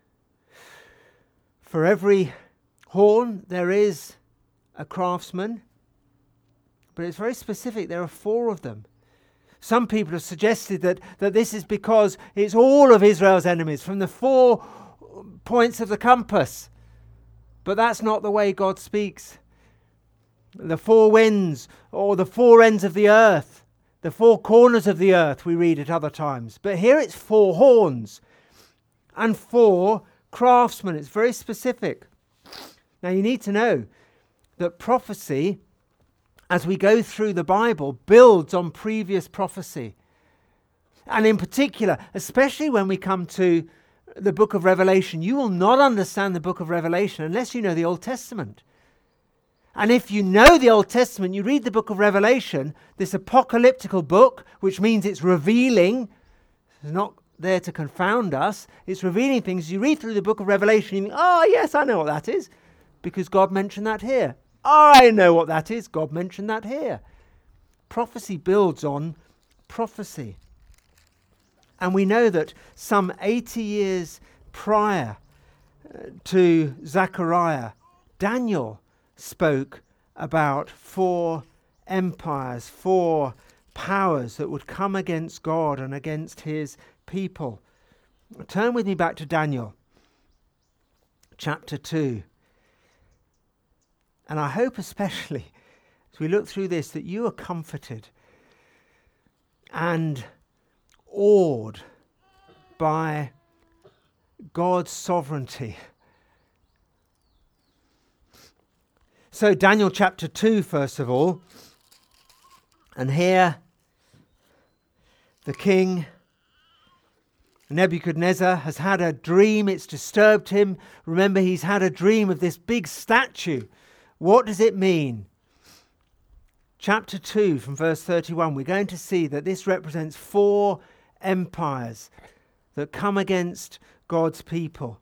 For every horn, there is a craftsman, but it's very specific. There are four of them. Some people have suggested that, that this is because it's all of Israel's enemies from the four points of the compass. But that's not the way God speaks. The four winds, or the four ends of the earth, the four corners of the earth, we read at other times. But here it's four horns and four craftsmen. It's very specific. Now you need to know that prophecy, as we go through the Bible, builds on previous prophecy. And in particular, especially when we come to the book of Revelation, you will not understand the book of Revelation unless you know the Old Testament. And if you know the Old Testament, you read the book of Revelation, this apocalyptical book, which means it's revealing, it's not there to confound us, it's revealing things. You read through the book of Revelation, you think, oh yes, I know what that is, because God mentioned that here. I know what that is, God mentioned that here. Prophecy builds on prophecy. And we know that some eighty years prior uh, to Zechariah, Daniel spoke about four empires, four powers that would come against God and against his people. Turn with me back to Daniel, chapter two. And I hope especially as we look through this that you are comforted and awed by God's sovereignty. So Daniel chapter two, first of all, and here the king Nebuchadnezzar has had a dream. It's disturbed him. Remember, he's had a dream of this big statue. What does it mean? Chapter two from verse thirty-one, we're going to see that this represents four empires that come against God's people.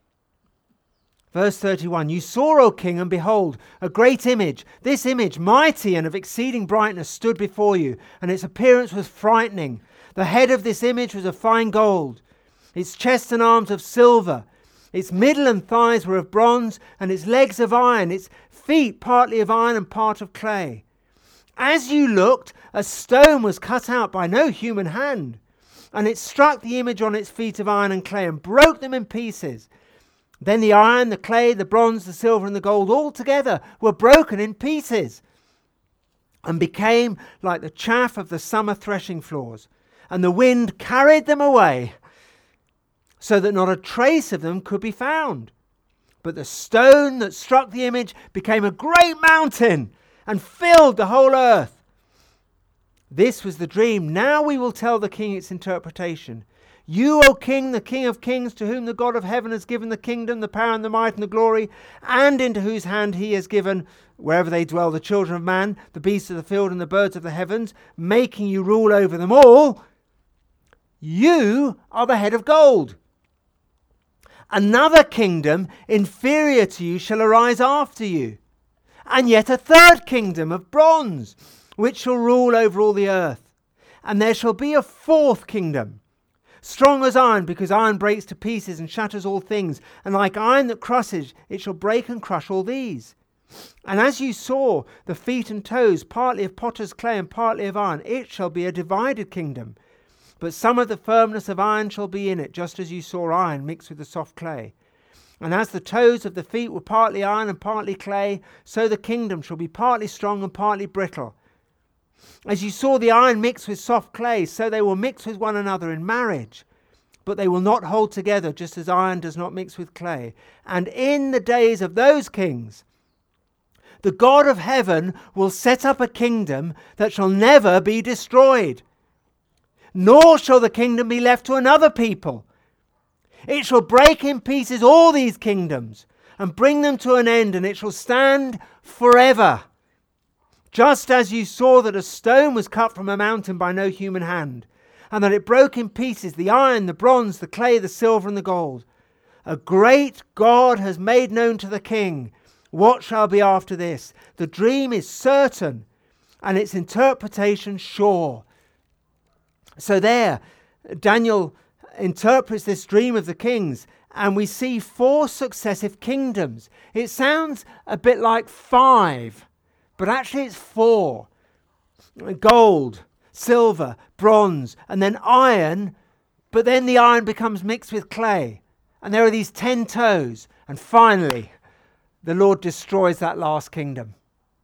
Verse thirty-one, you saw, O king, and behold, a great image. This image, mighty and of exceeding brightness, stood before you, and its appearance was frightening. The head of this image was of fine gold, its chest and arms of silver, its middle and thighs were of bronze, and its legs of iron, its feet partly of iron and part of clay. As you looked, a stone was cut out by no human hand, and it struck the image on its feet of iron and clay and broke them in pieces. Then the iron, the clay, the bronze, the silver and the gold all together were broken in pieces and became like the chaff of the summer threshing floors. And the wind carried them away so that not a trace of them could be found. But the stone that struck the image became a great mountain and filled the whole earth. This was the dream. Now we will tell the king its interpretation. You, O king, the king of kings, to whom the God of heaven has given the kingdom, the power and the might and the glory, and into whose hand he has given, wherever they dwell, the children of man, the beasts of the field and the birds of the heavens, making you rule over them all. You are the head of gold. Another kingdom inferior to you shall arise after you, and yet a third kingdom of bronze, which shall rule over all the earth. And there shall be a fourth kingdom, strong as iron, because iron breaks to pieces and shatters all things. And like iron that crushes, it shall break and crush all these. And as you saw the feet and toes, partly of potter's clay and partly of iron, it shall be a divided kingdom. But some of the firmness of iron shall be in it, just as you saw iron mixed with the soft clay. And as the toes of the feet were partly iron and partly clay, so the kingdom shall be partly strong and partly brittle. As you saw the iron mixed with soft clay, so they will mix with one another in marriage. But they will not hold together, just as iron does not mix with clay. And in the days of those kings, the God of heaven will set up a kingdom that shall never be destroyed. Nor shall the kingdom be left to another people. It shall break in pieces all these kingdoms and bring them to an end, and it shall stand forever. Just as you saw that a stone was cut from a mountain by no human hand, and that it broke in pieces the iron, the bronze, the clay, the silver, and the gold. A great God has made known to the king what shall be after this. The dream is certain, and its interpretation sure. So there, Daniel interprets this dream of the kings, and we see four successive kingdoms. It sounds a bit like five, but actually it's four. Gold, silver, bronze, and then iron, but then the iron becomes mixed with clay. And there are these ten toes. And finally, the Lord destroys that last kingdom.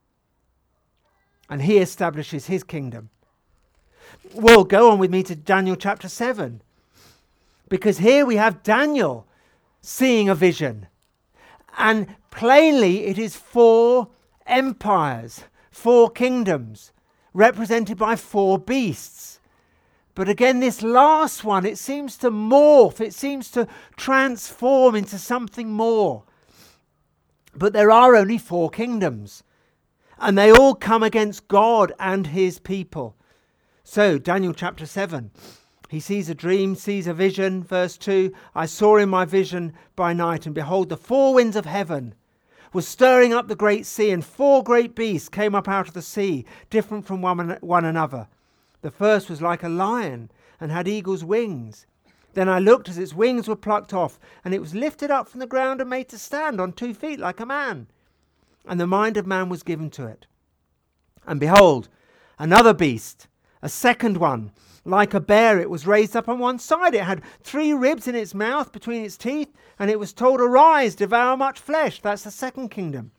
And he establishes his kingdom. Well, go on with me to Daniel chapter seven. Because here we have Daniel seeing a vision. And plainly it is four empires, four kingdoms, represented by four beasts. But again, this last one, it seems to morph, it seems to transform into something more. But there are only four kingdoms, and they all come against God and his people. So, Daniel chapter seven, he sees a dream, sees a vision. Verse two, I saw in my vision by night, and behold, the four winds of heaven was stirring up the great sea, and four great beasts came up out of the sea, different from one, one another. The first was like a lion, and had eagle's wings. Then I looked as its wings were plucked off, and it was lifted up from the ground and made to stand on two feet like a man. And the mind of man was given to it. And behold, another beast, a second one, like a bear, it was raised up on one side. It had three ribs in its mouth between its teeth, and it was told, arise, devour much flesh. That's the second kingdom.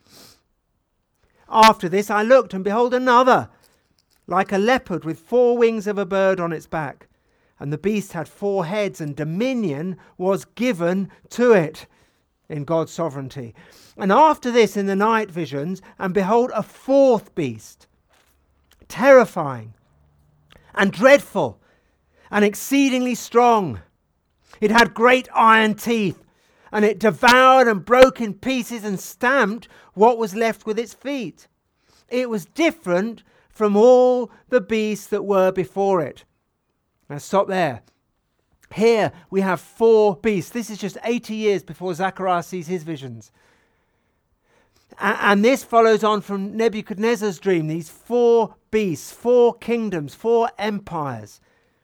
After this I looked, and behold, another, like a leopard with four wings of a bird on its back. And the beast had four heads, and dominion was given to it in God's sovereignty. And after this, in the night visions, and behold, a fourth beast, terrifying and dreadful and exceedingly strong. It had great iron teeth, and it devoured and broke in pieces and stamped what was left with its feet. It was different from all the beasts that were before it. Now stop there. Here we have four beasts. This is just eighty years before Zechariah sees his visions. A- and this follows on from Nebuchadnezzar's dream. These four beasts, four kingdoms, four empires.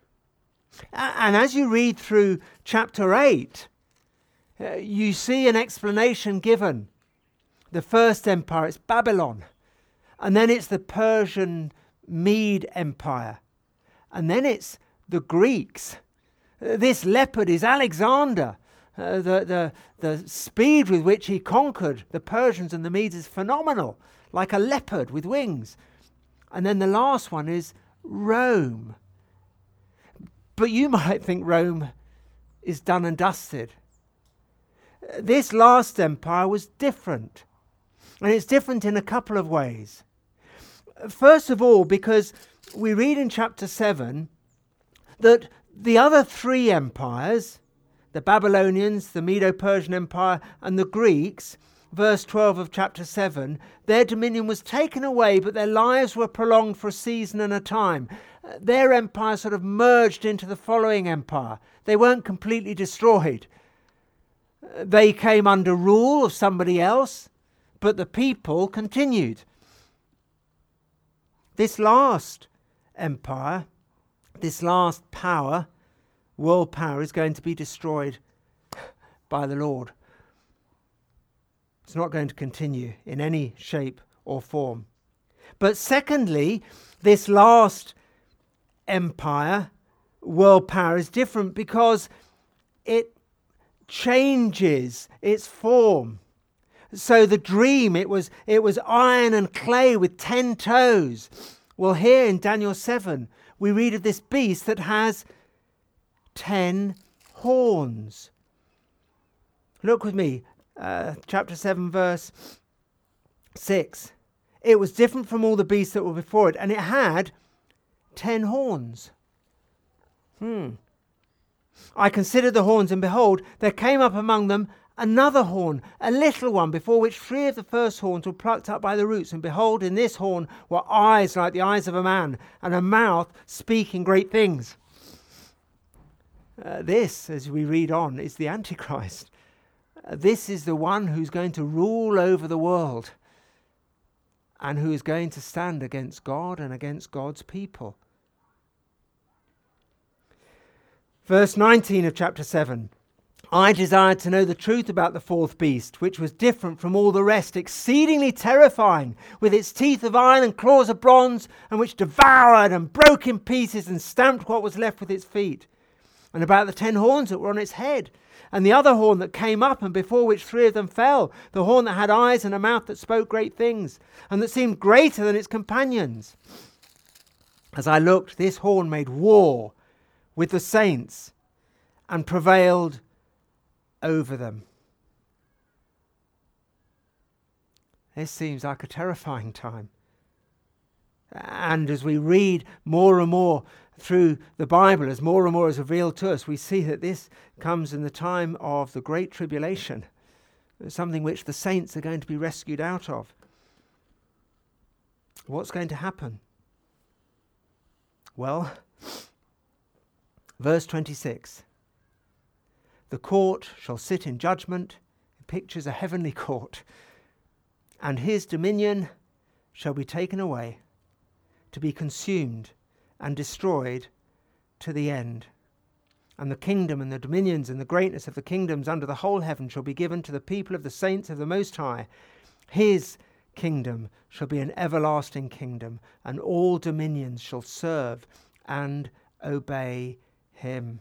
A- and as you read through chapter eight, uh, you see an explanation given. The first empire, it's Babylon. And then it's the Persian Mede Empire. And then it's the Greeks. Uh, this leopard is Alexander. Uh, the, the, the speed with which he conquered the Persians and the Medes is phenomenal, like a leopard with wings. And then the last one is Rome. But you might think Rome is done and dusted. Uh, this last empire was different. And it's different in a couple of ways. First of all, because we read in chapter seven that the other three empires, the Babylonians, the Medo-Persian Empire, and the Greeks, verse twelve of chapter seven, their dominion was taken away, but their lives were prolonged for a season and a time. Their empire sort of merged into the following empire. They weren't completely destroyed. They came under rule of somebody else, but the people continued. This last empire, this last power, world power, is going to be destroyed by the Lord. It's not going to continue in any shape or form. But secondly, this last empire, world power, is different because it changes its form. So the dream, it was it was iron and clay with ten toes. Well, here in Daniel seven, we read of this beast that has ten horns. Look with me, uh, chapter seven, verse six. It was different from all the beasts that were before it, and it had ten horns. Hmm. I considered the horns, and behold, there came up among them another horn, a little one, before which three of the first horns were plucked up by the roots. And behold, in this horn were eyes like the eyes of a man, and a mouth speaking great things. Uh, this, as we read on, is the Antichrist. Uh, this is the one who's going to rule over the world and who is going to stand against God and against God's people. Verse nineteen of chapter seven. I desired to know the truth about the fourth beast, which was different from all the rest, exceedingly terrifying, with its teeth of iron and claws of bronze, and which devoured and broke in pieces and stamped what was left with its feet. And about the ten horns that were on its head, and the other horn that came up, and before which three of them fell, the horn that had eyes and a mouth that spoke great things, and that seemed greater than its companions. As I looked, this horn made war with the saints and prevailed over them. This seems like a terrifying time. And as we read more and more through the Bible, as more and more is revealed to us, we see that this comes in the time of the Great Tribulation, something which the saints are going to be rescued out of. What's going to happen? Well, verse twenty-six. The court shall sit in judgment. It pictures a heavenly court. And his dominion shall be taken away, to be consumed and destroyed to the end. And the kingdom and the dominions and the greatness of the kingdoms under the whole heaven shall be given to the people of the saints of the Most High. His kingdom shall be an everlasting kingdom, and all dominions shall serve and obey him.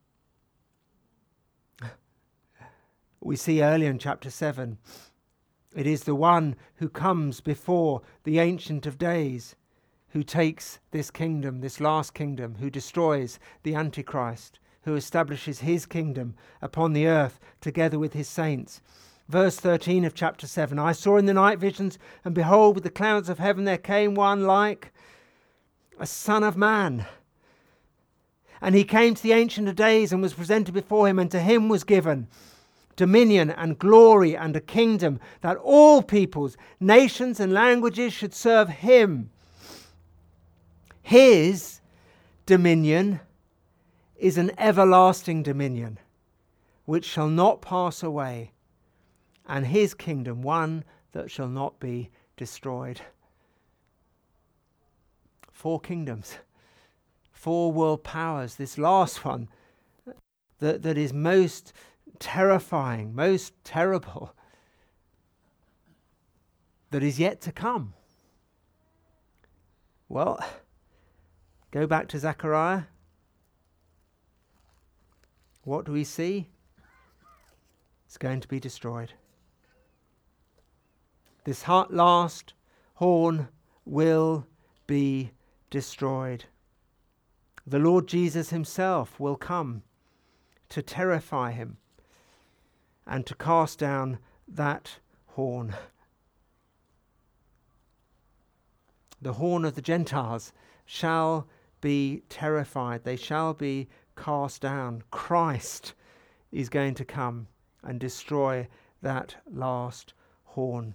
We see earlier in chapter seven, it is the one who comes before the Ancient of Days, who takes this kingdom, this last kingdom, who destroys the Antichrist, who establishes his kingdom upon the earth together with his saints. Verse thirteen of chapter seven, I saw in the night visions, and behold, with the clouds of heaven there came one like a son of man. And he came to the Ancient of Days and was presented before him, and to him was given dominion and glory and a kingdom, that all peoples, nations and languages should serve him. His dominion is an everlasting dominion which shall not pass away, and his kingdom one that shall not be destroyed. Four kingdoms, four world powers. This last one that, that is most terrifying, most terrible, that is yet to come. Well, go back to Zechariah. What do we see? It's going to be destroyed. This last horn will be destroyed. The Lord Jesus himself will come to terrify him and to cast down that horn. The horn of the Gentiles shall be terrified. They shall be cast down. Christ is going to come and destroy that last horn.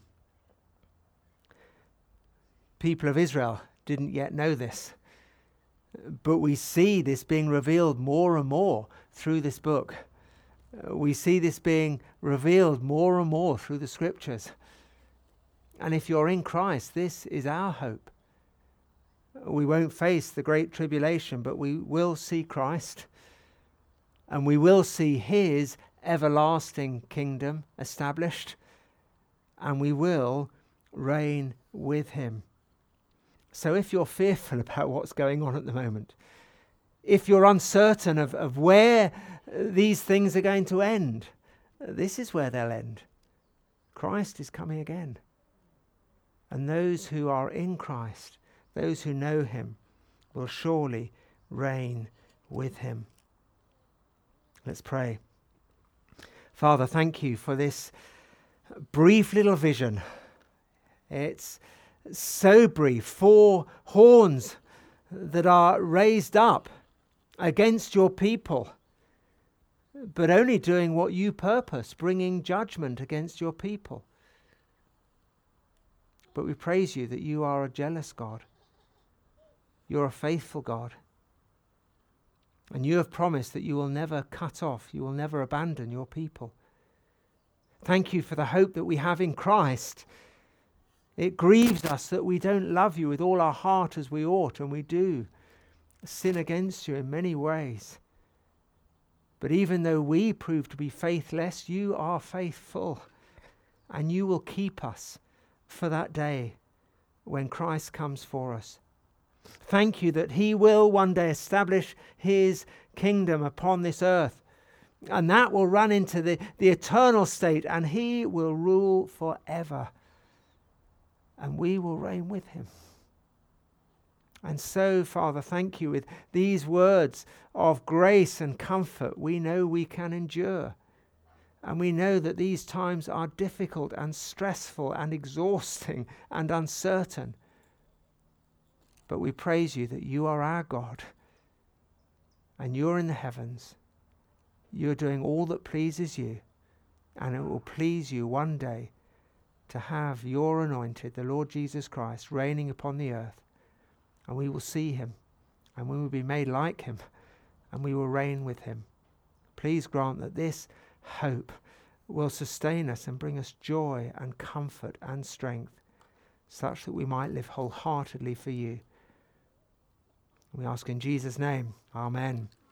People of Israel didn't yet know this, but we see this being revealed more and more through this book. We see this being revealed more and more through the scriptures. And if you're in Christ, this is our hope. We won't face the great tribulation, but we will see Christ, and we will see his everlasting kingdom established, and we will reign with him. So if you're fearful about what's going on at the moment, if you're uncertain of, of where these things are going to end, this is where they'll end. Christ is coming again. And those who are in Christ, those who know him, will surely reign with him. Let's pray. Father, thank you for this brief little vision. It's so brief. Four horns that are raised up against your people, but only doing what you purpose, bringing judgment against your people. But we praise you that you are a jealous God. You're a faithful God. And you have promised that you will never cut off, you will never abandon your people. Thank you for the hope that we have in Christ. It grieves us that we don't love you with all our heart as we ought, and we do sin against you in many ways. But even though we prove to be faithless, you are faithful, and you will keep us for that day when Christ comes for us. Thank you that he will one day establish his kingdom upon this earth, and that will run into the, the eternal state, and he will rule forever, and we will reign with him. And so, Father, thank you. With these words of grace and comfort, we know we can endure. And we know that these times are difficult and stressful and exhausting and uncertain. But we praise you that you are our God, and you're in the heavens. You're doing all that pleases you, and it will please you one day to have your anointed, the Lord Jesus Christ, reigning upon the earth. And we will see him, and we will be made like him, and we will reign with him. Please grant that this hope will sustain us and bring us joy and comfort and strength, such that we might live wholeheartedly for you. We ask in Jesus' name. Amen.